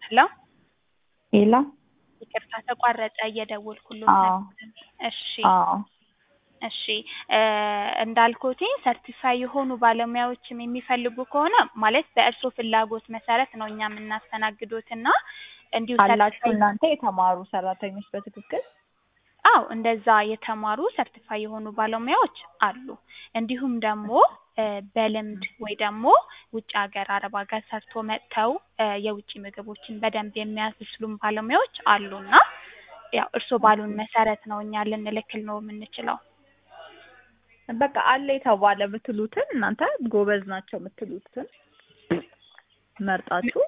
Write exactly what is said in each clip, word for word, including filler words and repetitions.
ሄሎ ሄሎ ይቅርታ ተቋረጠ እየደወልኩሎት አዎ ነበር። እሺ አዎ እሺ እንዳልኩት ሰርቲፋይ የሆኑ ባለሙያዎችም የሚፈልጉ ከሆነ ማለት በእርሶ ፍላጎት መሰረት ነው እኛ የምናስተናግዶትና እንዲሁ አላችሁ ሰርቲፋይ እናንተ የተማሩ ሰራተኞች በትክክል? አዎ እንደዛ የተማሩ ሰርቲፋይ የሆኑ ባለሙያዎች አሉ። እንዲሁም ደግሞ በልምድ ወይ ደግሞ ውጭ ሀገር አረብ ሀገር ሰርቶ መጥተው የውጭ ምግቦችን በደንብ የሚያበስሉም ባለሙያዎች አሉና ያው እርሶ ባሉን መሰረት ነው እኛ ልንልክል ነው የምንችለው። በቃ አለ የተባለ ብትሉትን እናንተ ጎበዝ ናቸው የምትሉትን መርጣችሁ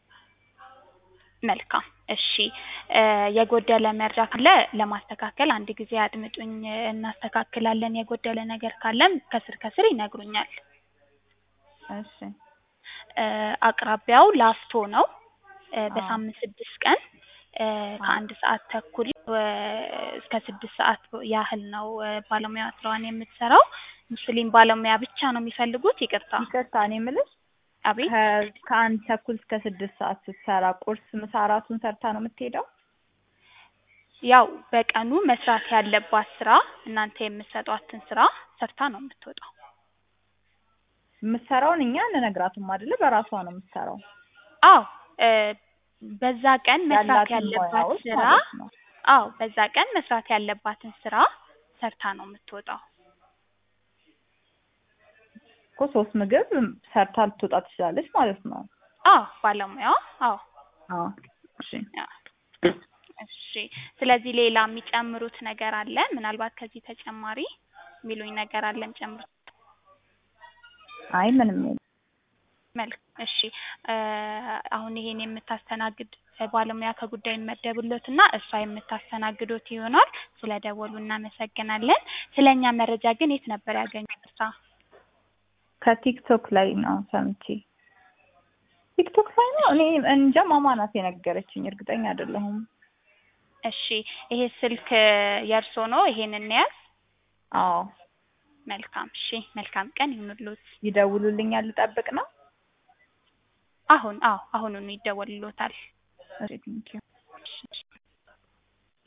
መልካም እሺ የጎደለ መረጃ ካለ ለማስተካከል አንድ ጊዜ አድምጡኝ እናስተካክላለን የጎደለ ነገር ካለም ከስር ከስር ይነግሩኛል። እሺ አቅራቢያው ላፍቶ ነው። በሳምንት ስድስት ቀን ከአንድ ሰዓት ተኩል እስከ ስድስት ሰዓት ያህል ነው ባለሙያ ስራዋን የምትሰራው። ሙስሊም ባለሙያ ብቻ ነው የሚፈልጉት? ይቅርታ ይቅርታ እኔ የምልሽ አቤት ከአንድ ተኩል እስከ ስድስት ሰዓት ስትሰራ ቁርስ ምሳ እራቱን ሰርታ ነው የምትሄደው? ያው በቀኑ መስራት ያለባት ስራ እናንተ የምትሰጧትን ስራ ሰርታ ነው የምትወጣው። የምትሰራውን እኛ እንነግራትም አይደለ? በራሷ ነው የምትሰራው። አዎ በዛ ቀን መስራት ያለባት ስራ አዎ በዛ ቀን መስራት ያለባትን ስራ ሰርታ ነው የምትወጣው። እኮ ሶስት ምግብ ሰርታ ልትወጣ ትችላለች ማለት ነው? አዎ ባለሙያዋ አዎ አዎ እሺ እሺ ስለዚህ ሌላ የሚጨምሩት ነገር አለ? ምናልባት ከዚህ ተጨማሪ የሚሉኝ ነገር አለ የሚጨምሩት? አይ ምንም የለም። መልካም እሺ አሁን ይሄን የምታስተናግድ ባለሙያ ከጉዳይ ይመደብልዎትና እሷ የምታስተናግዶት ይሆናል። ስለደወሉ እናመሰግናለን። ስለኛ መረጃ ግን የት ነበር ያገኙት? ከቲክቶክ ላይ ነው ሰምቼ። ቲክቶክ ላይ ነው? እኔ እንጃ ማማ ናት የነገረችኝ እርግጠኛ አይደለሁም። እሺ ይሄ ስልክ የእርሶ ነው? ይሄንን እንያዝ? አዎ መልካም እሺ መልካም ቀን ይሁንልዎት። ይደውሉልኛል ልጠብቅ ነው? አሁን አዎ አሁኑኑ ይደወልልዎታል። እሺ ቴንኪው።